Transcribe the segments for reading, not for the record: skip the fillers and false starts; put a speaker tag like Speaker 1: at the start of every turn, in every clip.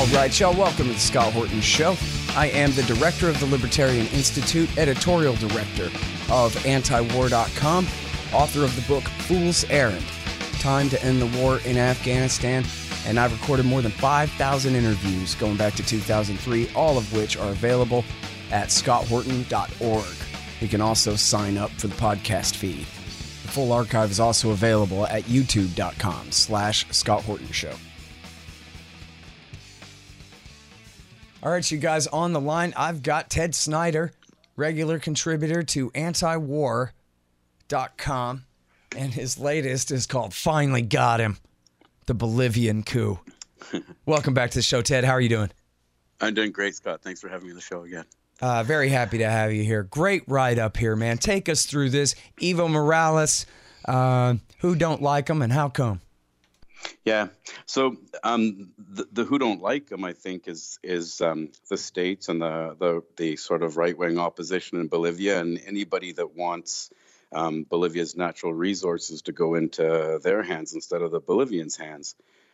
Speaker 1: All right, y'all, welcome to the Scott Horton Show. I am the director of the Libertarian Institute, editorial director of antiwar.com, author of the book Fool's Errand, Time to End the War in Afghanistan, and I've recorded more than 5,000 interviews going back to 2003, all of which are available at scotthorton.org. You can also sign up for the podcast feed. The full archive is also available at youtube.com/Scott Horton Show. All right, you guys, on the line, I've got Ted Snyder, regular contributor to antiwar.com, and his latest is called Finally Got Him, the Bolivian Coup. Welcome back to the show, Ted. How are you doing?
Speaker 2: I'm doing great, Scott. Thanks for having me on the show again.
Speaker 1: Very happy to have you here. Great ride up here, man. Take us through this. Evo Morales, who don't like him and how come?
Speaker 2: Yeah. So the who don't like him, I think, is the states and the sort of right-wing opposition in Bolivia, and anybody that wants Bolivia's natural resources to go into their hands instead of the Bolivians' hands.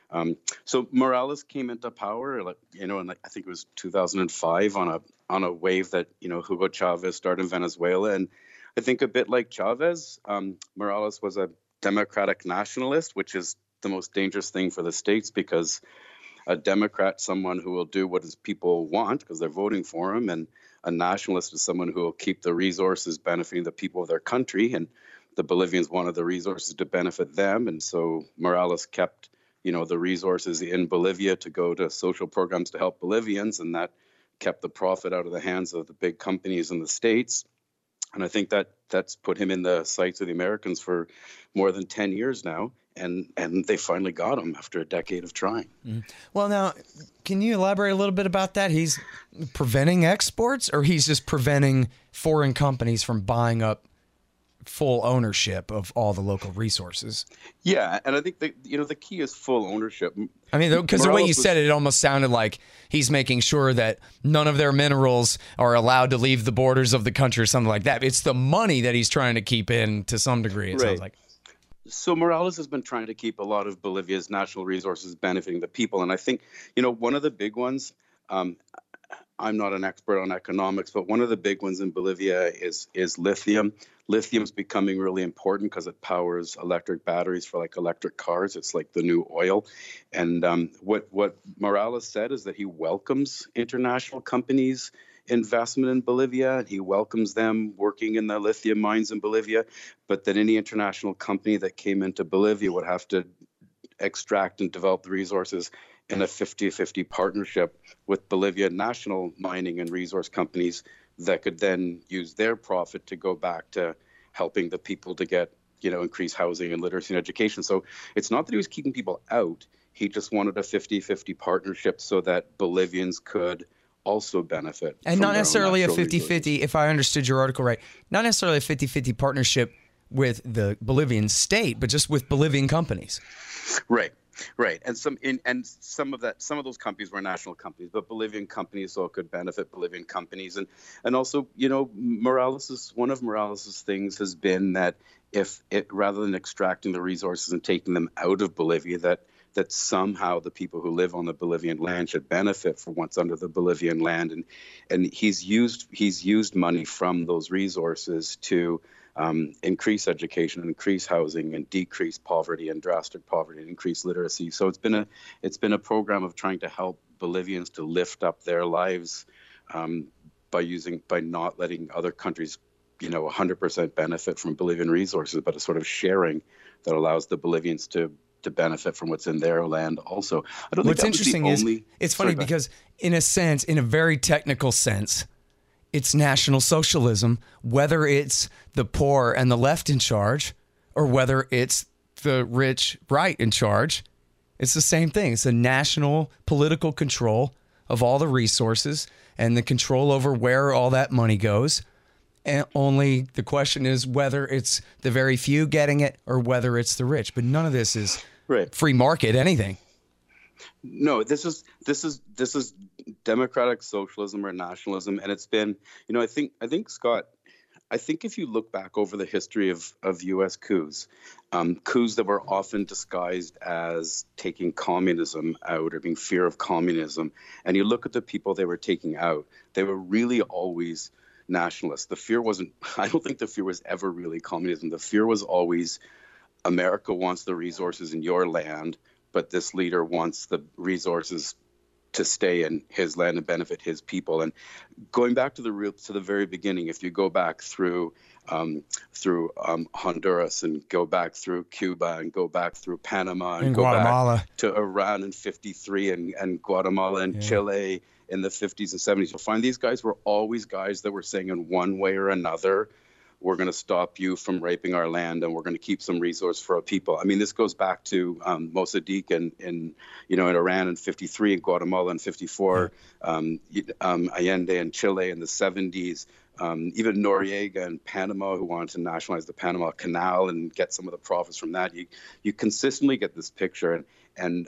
Speaker 2: So Morales came into power, in I think it was 2005 on a wave that Hugo Chavez started in Venezuela, and I think a bit like Chavez, Morales was a democratic nationalist, which is the most dangerous thing for the states, because a Democrat, someone who will do what his people want because they're voting for him, and a nationalist is someone who will keep the resources benefiting the people of their country, and the Bolivians wanted the resources to benefit them, and so Morales kept the resources in Bolivia to go to social programs to help Bolivians, and that kept the profit out of the hands of the big companies in the states. And I think that's put him in the sights of the Americans for more than 10 years now. And they finally got him after a decade of trying.
Speaker 1: Mm-hmm. Well, now, can you elaborate a little bit about that? He's preventing exports, or he's just preventing foreign companies from buying up full ownership of all the local resources?
Speaker 2: Yeah, and I think the key is full ownership.
Speaker 1: I mean, because the way you said it, it almost sounded like he's making sure that none of their minerals are allowed to leave the borders of the country or something like that. It's the money that he's trying to keep in to some degree, it sounds like.
Speaker 2: So Morales has been trying to keep a lot of Bolivia's natural resources benefiting the people. And I think, one of the big ones, I'm not an expert on economics, but one of the big ones in Bolivia is lithium. Lithium's becoming really important because it powers electric batteries for electric cars. It's like the new oil. And what Morales said is that he welcomes international companies' investment in Bolivia. He welcomes them working in the lithium mines in Bolivia, but that any international company that came into Bolivia would have to extract and develop the resources in a 50-50 partnership with Bolivia national mining and resource companies that could then use their profit to go back to helping the people to get, increased housing and literacy and education. So it's not that he was keeping people out. He just wanted a 50-50 partnership so that Bolivians could also benefit.
Speaker 1: And not necessarily a 50-50, if I understood your article right, not necessarily a 50-50 partnership with the Bolivian state, but just with Bolivian companies.
Speaker 2: Right. And some of those companies were national companies, but Bolivian companies so it could benefit Bolivian companies. And also, one of Morales's things has been that rather than extracting the resources and taking them out of Bolivia, that somehow the people who live on the Bolivian land should benefit from what's under the Bolivian land. And he's used money from those resources to increase education, increase housing, and decrease poverty and drastic poverty and increase literacy. So it's been a program of trying to help Bolivians to lift up their lives by not letting other countries 100% benefit from Bolivian resources, but a sort of sharing that allows the Bolivians to benefit from what's in their land also. I don't
Speaker 1: What's
Speaker 2: think
Speaker 1: interesting is it's funny because in a very technical sense, it's National Socialism, whether it's the poor and the left in charge or whether it's the rich right in charge. It's the same thing. It's a national political control of all the resources and the control over where all that money goes. And only the question is whether it's the very few getting it or whether it's the rich. But none of this is free market anything.
Speaker 2: No, this is democratic socialism or nationalism, and it's been, I think Scott, I think if you look back over the history of U.S. coups, coups that were often disguised as taking communism out or being fear of communism, and you look at the people they were taking out, they were really always nationalists. The fear wasn't, I don't think the fear was ever really communism. The fear was always America wants the resources in your land, but this leader wants the resources to stay in his land and benefit his people. And going back to the very beginning, if you go back through Honduras and go back through Cuba and go back through Panama and go
Speaker 1: Guatemala,
Speaker 2: back to Iran in 53 and Guatemala and Chile in the 50s and 70s, you'll find these guys were always guys that were saying in one way or another, we're going to stop you from raping our land, and we're going to keep some resource for our people. I mean, this goes back to Mossadegh in Iran in 53, and Guatemala in 54, Allende in Chile in the 70s, even Noriega in Panama, who wanted to nationalize the Panama Canal and get some of the profits from that. You consistently get this picture, and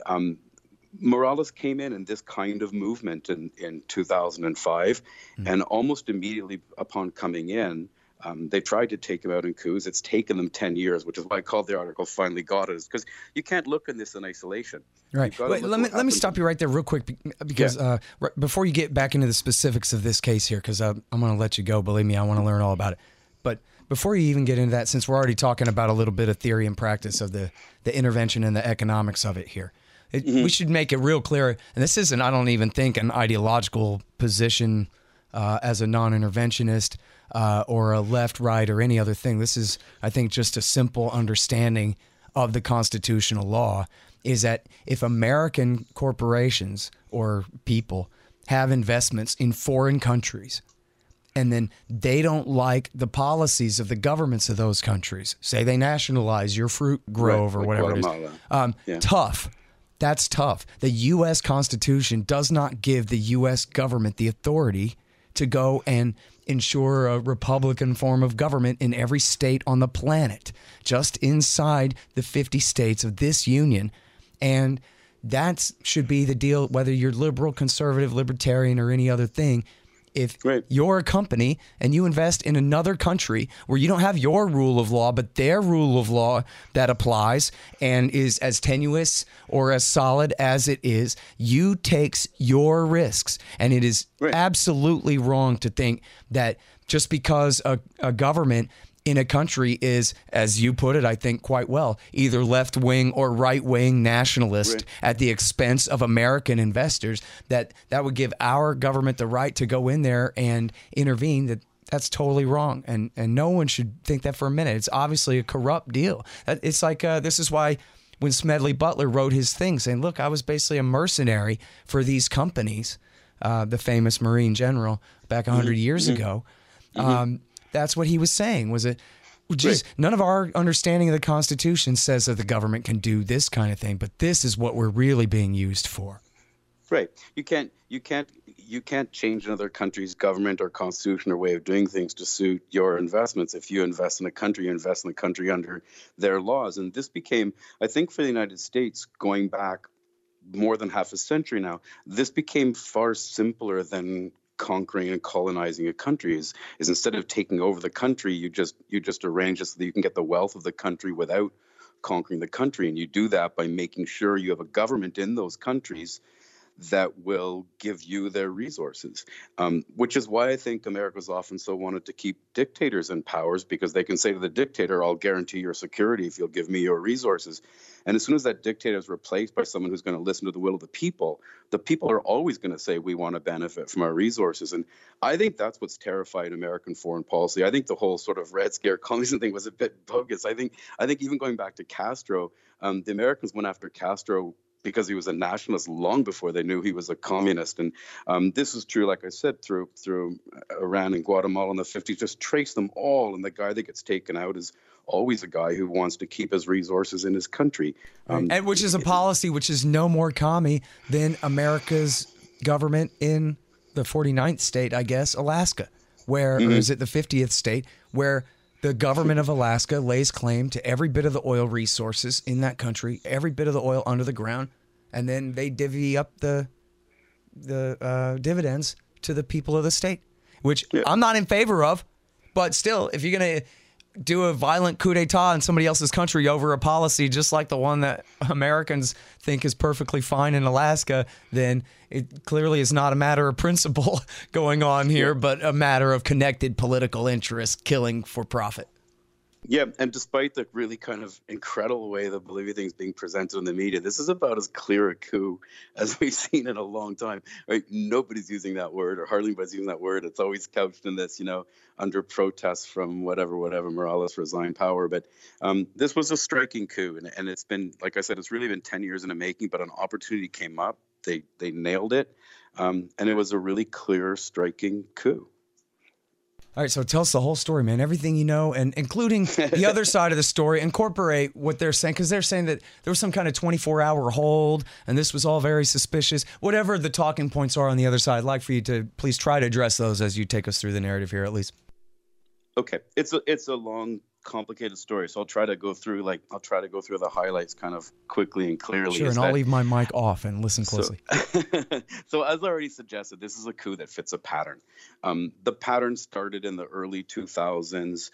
Speaker 2: Morales came in this kind of movement in 2005, and almost immediately upon coming in, they tried to take him out in coups. It's taken them 10 years, which is why I called the article Finally Got It, because you can't look at this in isolation.
Speaker 1: Right. Wait, let me stop you right there real quick, because before you get back into the specifics of this case here, because I'm going to let you go. Believe me, I want to learn all about it. But before you even get into that, since we're already talking about a little bit of theory and practice of the intervention and the economics of it here, we should make it real clear. And this isn't, I don't even think, an ideological position as a non-interventionist or a left, right, or any other thing. This is, I think, just a simple understanding of the constitutional law, is that if American corporations or people have investments in foreign countries, and then they don't like the policies of the governments of those countries, say they nationalize your fruit grove or whatever it is, tough. That's tough. The U.S. Constitution does not give the U.S. government the authority to go and ensure a Republican form of government in every state on the planet, just inside the 50 states of this union. And that should be the deal, whether you're liberal, conservative, libertarian, or any other thing. If you're a company and you invest in another country where you don't have your rule of law, but their rule of law that applies and is as tenuous or as solid as it is, you takes your risks. And it is absolutely wrong to think that just because a government in a country is, as you put it, I think quite well, either left-wing or right-wing nationalist at the expense of American investors, that would give our government the right to go in there and intervene. That's totally wrong. And no one should think that for a minute. It's obviously a corrupt deal. It's like, this is why when Smedley Butler wrote his thing saying, look, I was basically a mercenary for these companies, the famous Marine general back 100 years ago, that's what he was saying, was it? Just none of our understanding of the Constitution says that the government can do this kind of thing, but this is what we're really being used for.
Speaker 2: Right. You can't change another country's government or constitution or way of doing things to suit your investments. If you invest in a country, you invest in the country under their laws. And this became, I think, for the United States, going back more than half a century now, this became far simpler than conquering and colonizing a country. Is instead of taking over the country, you just arrange it so that you can get the wealth of the country without conquering the country. And you do that by making sure you have a government in those countries that will give you their resources, which is why I think America's often so wanted to keep dictators in powers, because they can say to the dictator, I'll guarantee your security if you'll give me your resources. And as soon as that dictator is replaced by someone who's going to listen to the will of the people are always going to say, we want to benefit from our resources. And I think that's what's terrified American foreign policy. I think the whole sort of Red Scare communism thing was a bit bogus. I think even going back to Castro, the Americans went after Castro because he was a nationalist long before they knew he was a communist. And this is true, like I said, through Iran and Guatemala in the 50s. Just trace them all, and the guy that gets taken out is always a guy who wants to keep his resources in his country.
Speaker 1: And which is a policy which is no more commie than America's government in the 49th state, I guess, Alaska, where, or is it the 50th state, where the government of Alaska lays claim to every bit of the oil resources in that country, every bit of the oil under the ground, and then they divvy up the dividends to the people of the state, which I'm not in favor of, But still, if you're going to do a violent coup d'etat in somebody else's country over a policy just like the one that Americans think is perfectly fine in Alaska, then it clearly is not a matter of principle going on here, but a matter of connected political interests killing for profit.
Speaker 2: Yeah, and despite the really kind of incredible way the Bolivia thing is being presented in the media, this is about as clear a coup as we've seen in a long time. Right? Nobody's using that word, or hardly anybody's using that word. It's always couched in this, under protest from whatever, Morales resigned power. But this was a striking coup, and it's been, like I said, it's really been 10 years in the making. But an opportunity came up, they nailed it, and it was a really clear, striking coup.
Speaker 1: All right, so tell us the whole story, man. Everything you know, and including the other side of the story. Incorporate what they're saying, because they're saying that there was some kind of 24-hour hold, and this was all very suspicious. Whatever the talking points are on the other side, I'd like for you to please try to address those as you take us through the narrative here, at least.
Speaker 2: Okay, it's a long, complicated story, so I'll try to go through the highlights kind of quickly and clearly.
Speaker 1: Sure, and I'll leave my mic off and listen closely.
Speaker 2: So as I already suggested, this is a coup that fits a pattern. The pattern started in the early 2000s.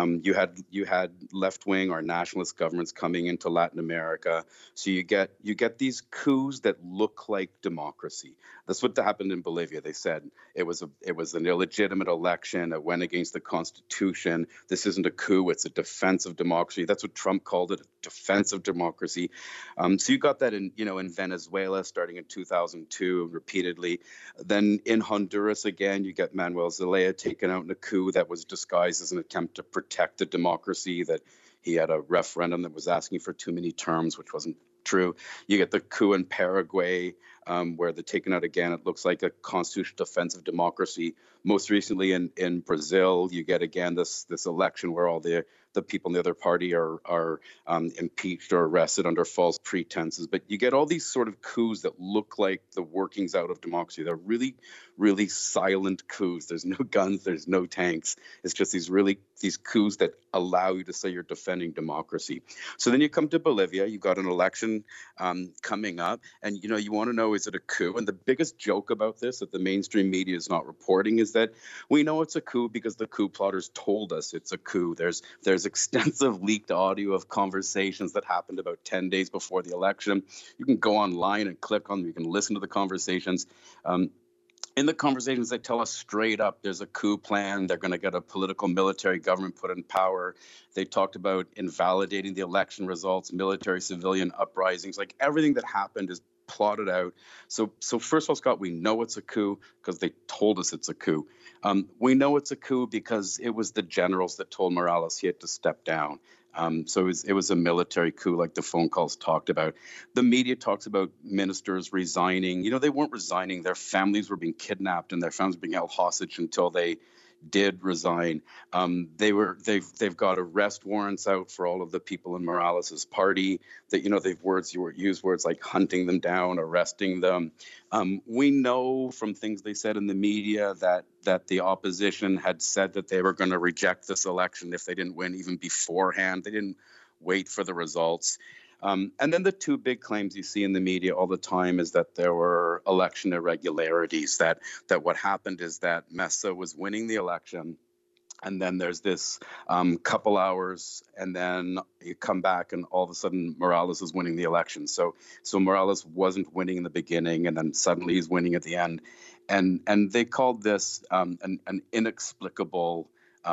Speaker 2: You had left-wing or nationalist governments coming into Latin America. So you get these coups that look like democracy. That's what happened in Bolivia. They said it was an illegitimate election. It went against the Constitution. This isn't a coup. It's a defense of democracy. That's what Trump called it, a defense of democracy. So you got that in Venezuela starting in 2002 repeatedly. Then in Honduras again, you get Manuel Zelaya taken out in a coup that was disguised as an attempt to protect the democracy, that he had a referendum that was asking for too many terms, which wasn't true. You get the coup in Paraguay, where they're taken out again. It looks like a constitutional defense of democracy. Most recently in Brazil, you get again this election where all the people in the other party are impeached or arrested under false pretenses. But you get all these sort of coups that look like the workings out of democracy. They're really, really silent coups. There's no guns. There's no tanks. It's just these coups that allow you to say you're defending democracy. So then you come to Bolivia. You've got an election coming up, and you want to know, is it a coup? And the biggest joke about this that the mainstream media is not reporting is that we know it's a coup because the coup plotters told us it's a coup. There's extensive leaked audio of conversations that happened about 10 days before the election. You can go online and click on them. You can listen to the conversations. In the conversations, they tell us straight up there's a coup plan. They're going to get a political military government put in power. They talked about invalidating the election results, military civilian uprisings, like everything that happened is plotted out. So first of all, Scott, we know it's a coup because they told us it's a coup. We know it's a coup because it was the generals that told Morales he had to step down. So it was a military coup, like the phone calls talked about. The media talks about ministers resigning. They weren't resigning. Their families were being kidnapped and their families were being held hostage until they did resign. They've got arrest warrants out for all of the people in Morales's party. That they've used words like hunting them down, arresting them. We know from things they said in the media that the opposition had said that they were going to reject this election if they didn't win even beforehand. They didn't wait for the results. And then the two big claims you see in the media all the time is that there were election irregularities, that what happened is that Mesa was winning the election, and then there's this couple hours, and then you come back and all of a sudden Morales is winning the election. So Morales wasn't winning in the beginning, and then suddenly he's winning at the end. And they called this an inexplicable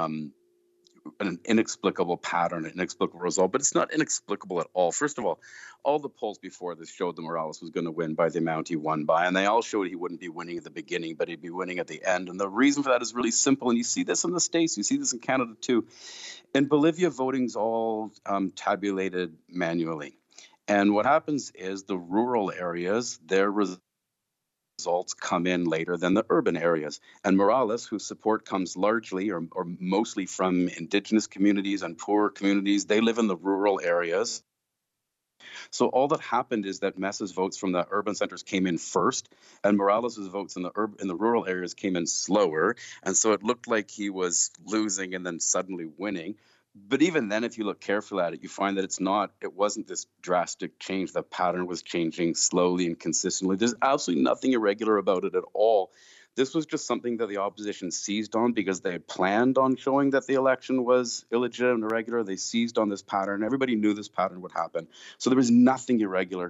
Speaker 2: pattern, an inexplicable result, but it's not inexplicable at all. First of all the polls before this showed that Morales was going to win by the amount he won by, and they all showed he wouldn't be winning at the beginning, but he'd be winning at the end. And the reason for that is really simple, and you see this in the States, you see this in Canada too. In Bolivia, voting's all tabulated manually. And what happens is the rural areas, their results come in later than the urban areas. And Morales, whose support comes largely or mostly from indigenous communities and poor communities, they live in the rural areas. So all that happened is that Mesa's votes from the urban centers came in first, and Morales's votes in the rural areas came in slower. And so it looked like he was losing and then suddenly winning. But even then, if you look carefully at it, you find that it wasn't this drastic change. The pattern was changing slowly and consistently. There's absolutely nothing irregular about it at all. This was just something that the opposition seized on because they had planned on showing that the election was illegitimate and irregular. They seized on this pattern. Everybody knew this pattern would happen. So there was nothing irregular.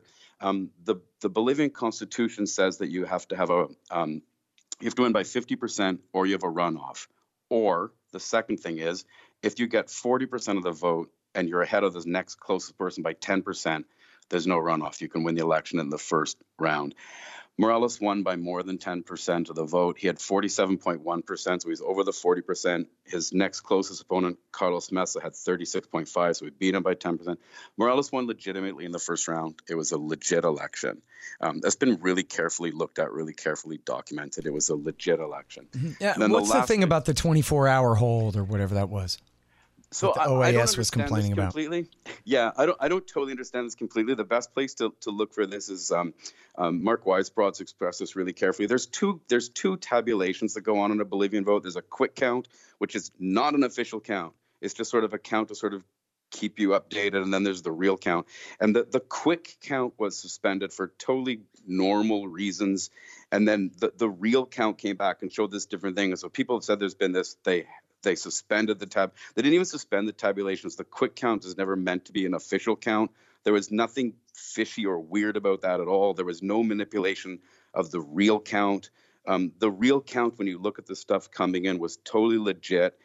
Speaker 2: The Bolivian constitution says that you have to have you have to win by 50% or you have a runoff. Or the second thing is, if you get 40% of the vote and you're ahead of the next closest person by 10%, there's no runoff. You can win the election in the first round. Morales won by more than 10% of the vote. He had 47.1%, so he's over the 40%. His next closest opponent, Carlos Mesa, had 36.5%, so he beat him by 10%. Morales won legitimately in the first round. It was a legit election. That's been really carefully looked at, really carefully documented. It was a legit election.
Speaker 1: Yeah. What's the thing about the 24-hour hold or whatever that was?
Speaker 2: So
Speaker 1: the OAS was complaining about.
Speaker 2: Completely. Yeah, I don't totally understand this completely. The best place to look for this is Mark Weisbrod's expressed this really carefully. There's two tabulations that go on in a Bolivian vote. There's a quick count, which is not an official count. It's just sort of a count to sort of keep you updated, and then there's the real count. And the quick count was suspended for totally normal reasons, and then the real count came back and showed this different thing. And so people have said there's been this, they suspended the tab. They didn't even suspend the tabulations. The quick count is never meant to be an official count. There was nothing fishy or weird about that at all. There was no manipulation of the real count. The real count, when you look at the stuff coming in, was totally legit.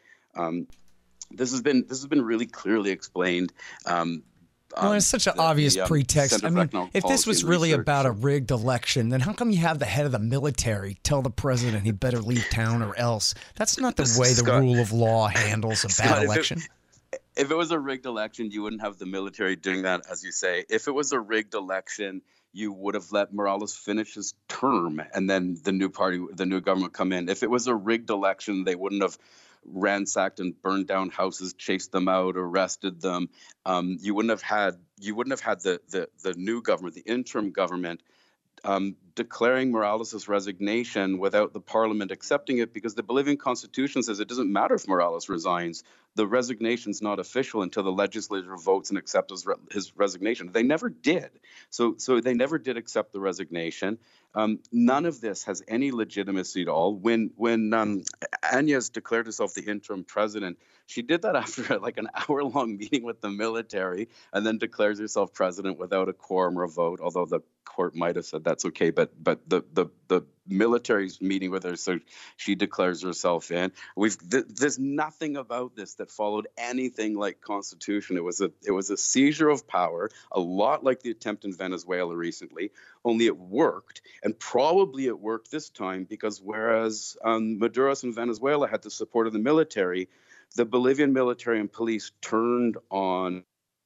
Speaker 2: This has been really clearly explained.
Speaker 1: Well, it's such an obvious pretext. I mean, if this was really about a rigged election, then how come you have the head of the military tell the president he better leave town or else? That's not the way the rule of law handles a bad election.
Speaker 2: If it was a rigged election, you wouldn't have the military doing that, as you say. If it was a rigged election, you would have let Morales finish his term and then the new government come in. If it was a rigged election, they wouldn't have ransacked and burned down houses, chased them out, arrested them. You wouldn't have had the new government, the interim government, declaring Morales' resignation without the parliament accepting it, because the Bolivian constitution says it doesn't matter if Morales resigns. The resignation is not official until the legislature votes and accepts his resignation. They never did. So they never did accept the resignation. None of this has any legitimacy at all. When Áñez declared herself the interim president, she did that after like an hour-long meeting with the military, and then declares herself president without a quorum or a vote, although the court might have said that's okay. But the military's meeting with her, so she declares herself in. There's nothing about this that followed anything like constitution. It was a seizure of power, a lot like the attempt in Venezuela recently, only it worked. And probably it worked this time because whereas Maduro's in Venezuela had the support of the military, the Bolivian military and police turned on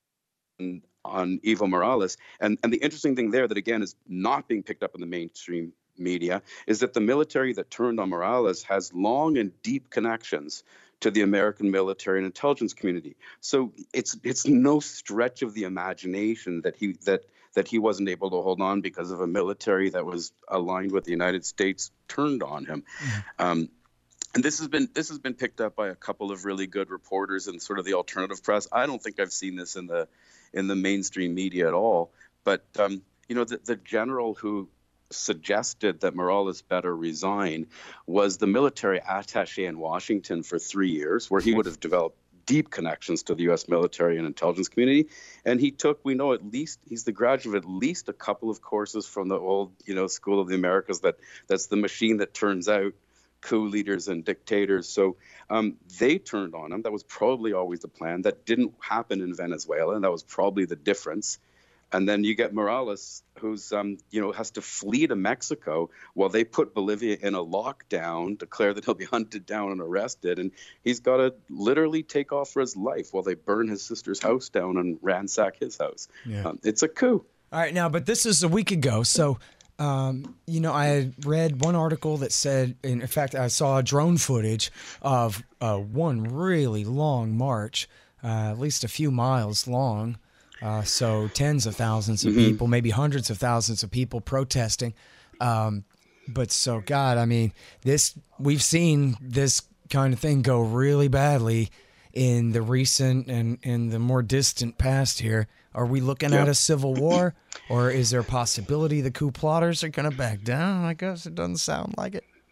Speaker 2: Evo Morales. And the interesting thing there that, again, is not being picked up in the mainstream media is that the military that turned on Morales has long and deep connections to the American military and intelligence community. So it's no stretch of the imagination that he wasn't able to hold on because of a military that was aligned with the United States turned on him. Mm-hmm. And this has been picked up by a couple of really good reporters in sort of the alternative press. I don't think I've seen this in the mainstream media at all. But the general who suggested that Morales better resign was the military attaché in Washington for 3 years, where he would have developed deep connections to the U.S. military and intelligence community. And he's the graduate of at least a couple of courses from the old, School of the Americas. That's the machine that turns out coup leaders and dictators. So they turned on him. That was probably always the plan. That didn't happen in Venezuela, and that was probably the difference. And then you get Morales, who's has to flee to Mexico while they put Bolivia in a lockdown, declare that he'll be hunted down and arrested, and he's got to literally take off for his life while they burn his sister's house down and ransack his house. Yeah. It's a coup.
Speaker 1: All right, now, but this is a week ago, so I had read one article that said, in fact, I saw drone footage of one really long march, at least a few miles long. So tens of thousands of people, maybe hundreds of thousands of people protesting. But so, God, I mean, we've seen this kind of thing go really badly in the recent and in the more distant past here. Are we looking at a civil war, or is there a possibility the coup plotters are going to back down? I guess it doesn't sound like it.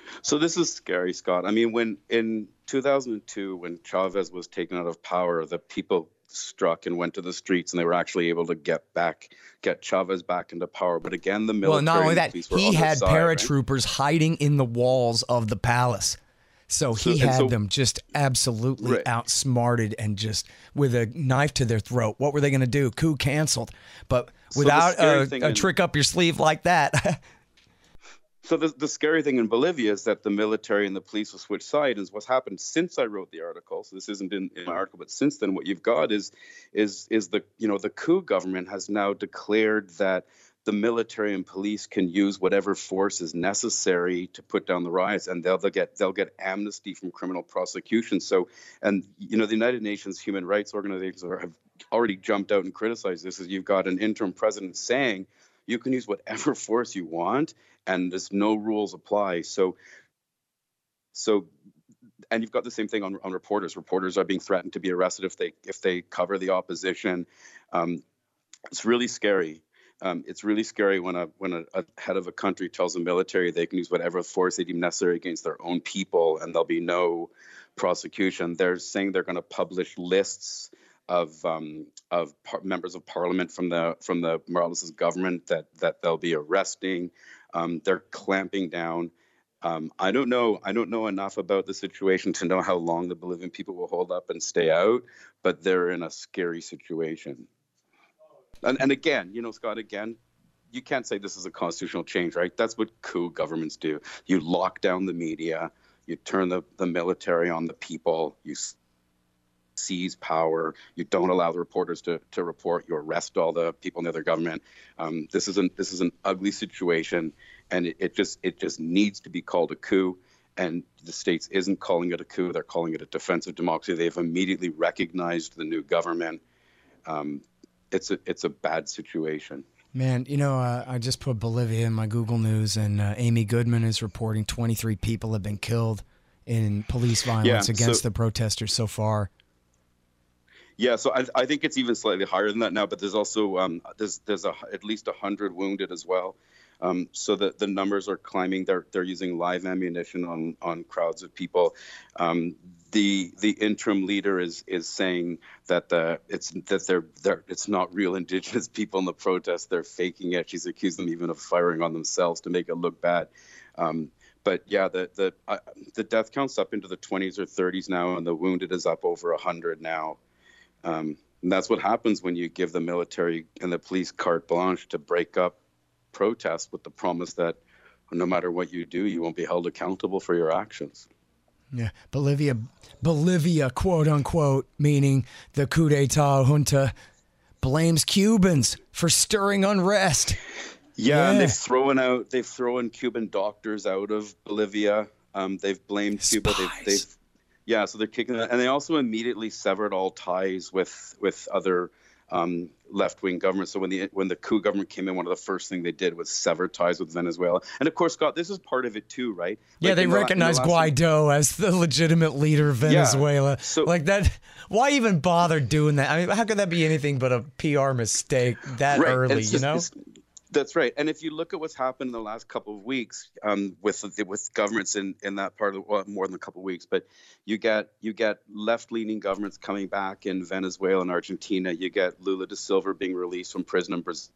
Speaker 2: So this is scary, Scott. I mean, when in 2002, when Chavez was taken out of power, the people struck and went to the streets, and they were actually able to get Chavez back into power. But again, the military,
Speaker 1: Well, not only
Speaker 2: and the
Speaker 1: that,
Speaker 2: police were
Speaker 1: he
Speaker 2: on their
Speaker 1: had
Speaker 2: side, right?
Speaker 1: paratroopers hiding in the walls of the palace. So he had them just absolutely outsmarted and just with a knife to their throat. What were they going to do? Coup canceled. But without a trick up your sleeve like that.
Speaker 2: So the scary thing in Bolivia is that the military and the police will switch sides. And what's happened since I wrote the article, so this isn't in my article, but since then, what you've got is the coup government has now declared that the military and police can use whatever force is necessary to put down the riots, and they'll get amnesty from criminal prosecution. So, and the United Nations human rights organizations have already jumped out and criticized this. As you've got an interim president saying you can use whatever force you want, and there's no rules apply. So, and you've got the same thing on reporters. Reporters are being threatened to be arrested if they cover the opposition. It's really scary. It's really scary when a head of a country tells the military they can use whatever force they deem necessary against their own people, and there'll be no prosecution. They're saying they're going to publish lists of members of parliament from the Morales' government that they'll be arresting. They're clamping down. I don't know enough about the situation to know how long the Bolivian people will hold up and stay out, but they're in a scary situation. And again, Scott, you can't say this is a constitutional change, right? That's what coup governments do. You lock down the media, you turn the military on the people, you seize power, you don't allow the reporters to report, you arrest all the people in the other government. This is an ugly situation, and it just needs to be called a coup. And the States isn't calling it a coup; they're calling it a defensive democracy. They've immediately recognized the new government. It's a bad situation.
Speaker 1: Man, I just put Bolivia in my Google News, and Amy Goodman is reporting 23 people have been killed in police violence against the protesters so far.
Speaker 2: Yeah, so I think it's even slightly higher than that now, but there's also there's at least 100 wounded as well. So the numbers are climbing. They're using live ammunition on crowds of people. The interim leader is saying that it's not real indigenous people in the protest. They're faking it. She's accused them even of firing on themselves to make it look bad. But yeah, the death count's up into the 20s or 30s now, and the wounded is up over 100 now. And that's what happens when you give the military and the police carte blanche to break up protests with the promise that no matter what you do, you won't be held accountable for your actions.
Speaker 1: Yeah, Bolivia, quote unquote, meaning the coup d'etat junta, blames Cubans for stirring unrest.
Speaker 2: Yeah, and they've thrown Cuban doctors out of Bolivia. They've blamed Cuba. So they're kicking that, and they also immediately severed all ties with other left-wing governments. So when the coup government came in, one of the first things they did was sever ties with Venezuela. And of course, Scott, this is part of it too, right?
Speaker 1: Yeah, they recognize Guaido as the legitimate leader of Venezuela. Yeah, so, like that. Why even bother doing that? I mean, how could that be anything but a PR mistake that early?
Speaker 2: That's right. And if you look at what's happened in the last couple of weeks with governments in that part of more than a couple of weeks, but you get left-leaning governments coming back in Venezuela and Argentina. You get Lula da Silva being released from prison in Brazil.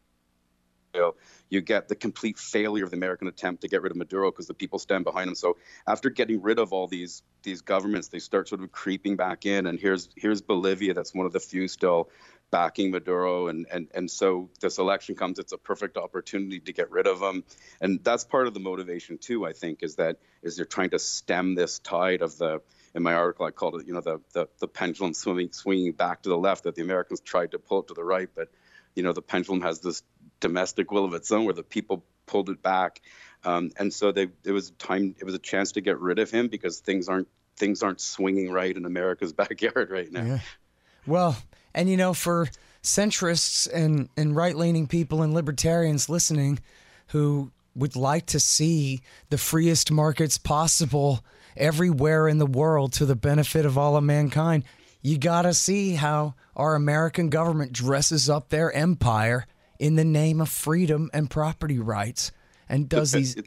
Speaker 2: You get the complete failure of the American attempt to get rid of Maduro because the people stand behind him. So after getting rid of all these governments, they start sort of creeping back in. And here's Bolivia, that's one of the few still backing Maduro, and so this election comes, it's a perfect opportunity to get rid of them. And that's part of the motivation too, I think, is they're trying to stem this tide of in my article I called it, the pendulum swinging back to the left, that the Americans tried to pull it to the right, but the pendulum has this domestic will of its own where the people pulled it back. And so it was a chance to get rid of him because things aren't swinging right in America's backyard right now.
Speaker 1: Yeah. Well, and for centrists and right-leaning people and libertarians listening who would like to see the freest markets possible everywhere in the world to the benefit of all of mankind, you got to see how our American government dresses up their empire in the name of freedom and property rights and does these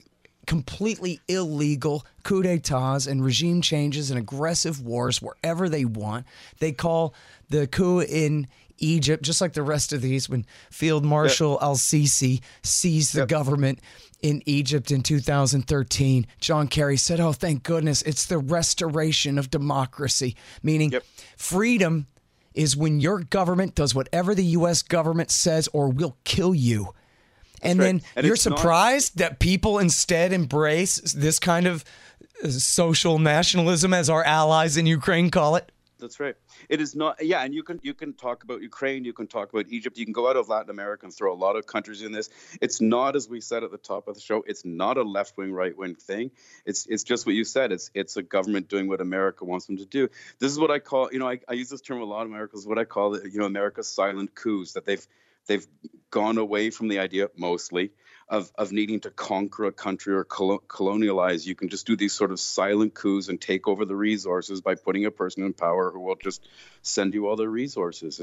Speaker 1: completely illegal coup d'etats and regime changes and aggressive wars wherever they want. They call the coup in Egypt, just like the rest of these, when Field Marshal al-Sisi seized the government in Egypt in 2013, John Kerry said, oh, thank goodness, it's the restoration of democracy, meaning freedom is when your government does whatever the U.S. government says or we'll kill you. And then you're surprised that people instead embrace this kind of social nationalism, as our allies in Ukraine call it?
Speaker 2: That's right. It is not. Yeah, and you can talk about Ukraine, you can talk about Egypt, you can go out of Latin America and throw a lot of countries in this. It's not, as we said at the top of the show, it's not a left-wing, right-wing thing. It's just what you said. It's a government doing what America wants them to do. This is what I call, I use this term a lot in America, is what I call, America's silent coups, that they've gone away from the idea mostly of needing to conquer a country or colonialize. You can just do these sort of silent coups and take over the resources by putting a person in power who will just send you all the resources.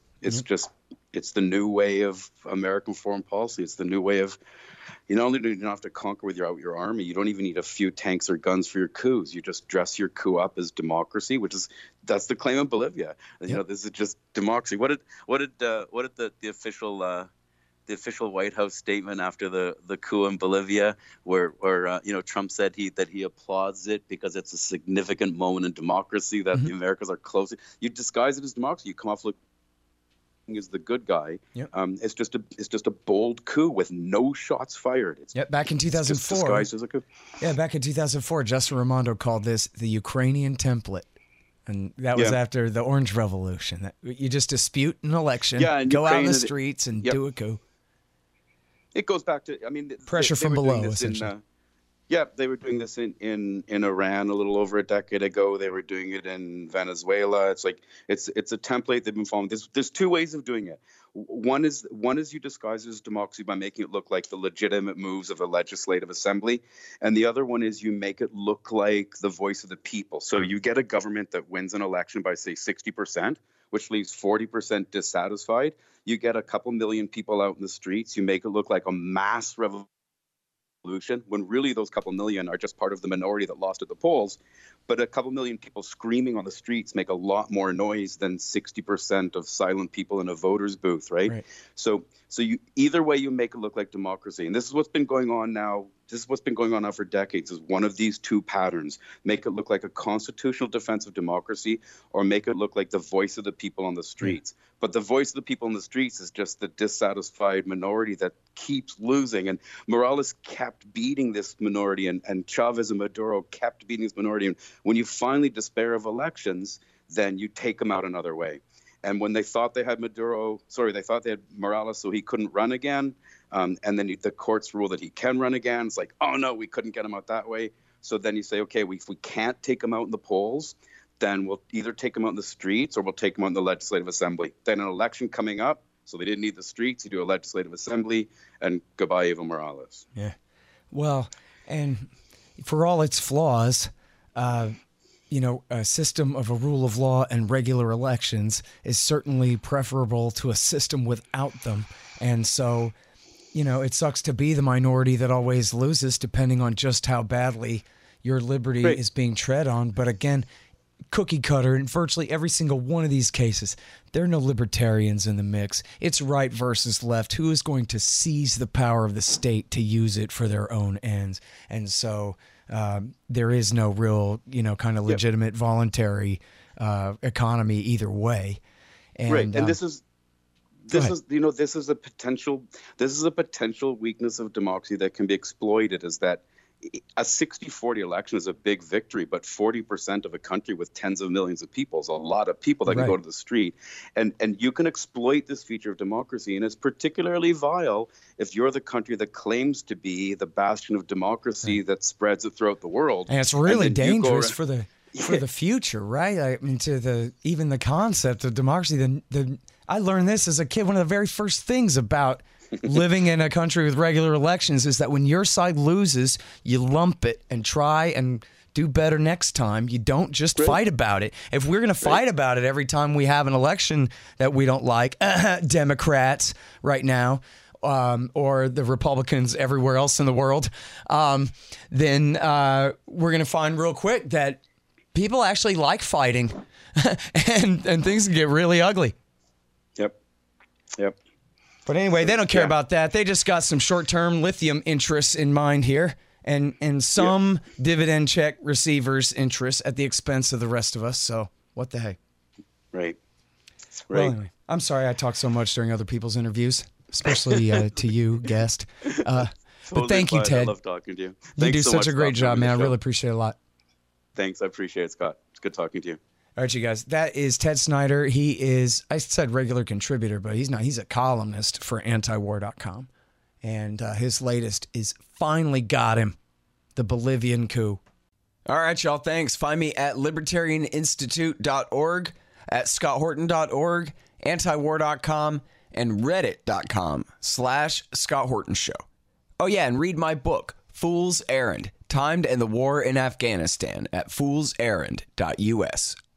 Speaker 2: It's the new way of American foreign policy. It's the new way of, not only do you not have to conquer with your army, you don't even need a few tanks or guns for your coups. You just dress your coup up as democracy, that's the claim of Bolivia. This is just democracy. What did the official White House statement after the coup in Bolivia, where Trump said that he applauds it because it's a significant moment in democracy that the Americans are close. You disguise it as democracy. You come off looking as the good guy. It's just a bold coup with no shots fired.
Speaker 1: Back in 2004.
Speaker 2: Disguised as a coup.
Speaker 1: Yeah, back in 2004, Justin Raimondo called this the Ukrainian template. And that was after the Orange Revolution. You just dispute an election, go out in the streets and do a coup.
Speaker 2: It goes back to,
Speaker 1: pressure from below, essentially.
Speaker 2: They were doing this in Iran a little over a decade ago. They were doing it in Venezuela. It's like it's a template they've been following. There's two ways of doing it. One is you disguise it as democracy by making it look like the legitimate moves of a legislative assembly, and the other one is you make it look like the voice of the people. So you get a government that wins an election by, say, 60%, which leaves 40% dissatisfied. You get a couple million people out in the streets. You make it look like a mass revolution, when really those couple million are just part of the minority that lost at the polls. But a couple million people screaming on the streets make a lot more noise than 60% of silent people in a voter's booth, right? So you either way you make it look like democracy. And this is what's been going on now. This is what's been going on now for decades, is one of these two patterns. Make it look like a constitutional defense of democracy, or make it look like the voice of the people on the streets. But the voice of the people on the streets is just the dissatisfied minority that keeps losing. And Morales kept beating this minority, and Chavez and Maduro kept beating this minority. And when you finally despair of elections, then you take them out another way. And when they thought they had Morales so he couldn't run again, and then the courts rule that he can run again. It's like, oh no, we couldn't get him out that way. So then you say, okay, if we can't take him out in the polls, then we'll either take him out in the streets or we'll take him out in the legislative assembly. Then an election coming up, so they didn't need the streets, you do a legislative assembly, and goodbye Evo Morales.
Speaker 1: Yeah. Well, and for all its flaws, a system of a rule of law and regular elections is certainly preferable to a system without them. And so, it sucks to be the minority that always loses, depending on just how badly your liberty is being tread on. But again, cookie cutter in virtually every single one of these cases, there are no libertarians in the mix. It's right versus left. Who is going to seize the power of the state to use it for their own ends? And so there is no real, kind of legitimate voluntary economy either way. And
Speaker 2: this is a potential weakness of democracy that can be exploited, is that a 60-40 election is a big victory, but 40% of a country with tens of millions of people is a lot of people that can go to the street. And you can exploit this feature of democracy, and it's particularly vile if you're the country that claims to be the bastion of democracy that spreads it throughout the world.
Speaker 1: And it's really dangerous for the future, right? I mean, even the concept of democracy. I learned this as a kid. One of the very first things about living in a country with regular elections is that when your side loses, you lump it and try and do better next time. You don't just fight about it. If we're going to fight about it every time we have an election that we don't like, Democrats right now, or the Republicans everywhere else in the world, then we're going to find real quick that people actually like fighting and things can get really ugly.
Speaker 2: Yep.
Speaker 1: But anyway, they don't care about that. They just got some short-term lithium interests in mind here and some dividend check receivers' interests at the expense of the rest of us. So what the heck?
Speaker 2: Right.
Speaker 1: Well, anyway, I'm sorry I talked so much during other people's interviews, especially to you, guest. But thank you, Ted.
Speaker 2: I love talking to you.
Speaker 1: You do such a great job, man. I really appreciate it a lot.
Speaker 2: Thanks. I appreciate it, Scott. It's good talking to you.
Speaker 1: All right, you guys. That is Ted Snyder. He is, I said regular contributor, but he's not. He's a columnist for antiwar.com. And his latest is Finally Got Him, the Bolivian coup. All right, y'all. Thanks. Find me at libertarianinstitute.org, at scotthorton.org, antiwar.com, and reddit.com/Scott Horton Show. Oh, yeah, and read my book, Fool's Errand, Time to End the War in Afghanistan, at foolserrand.us.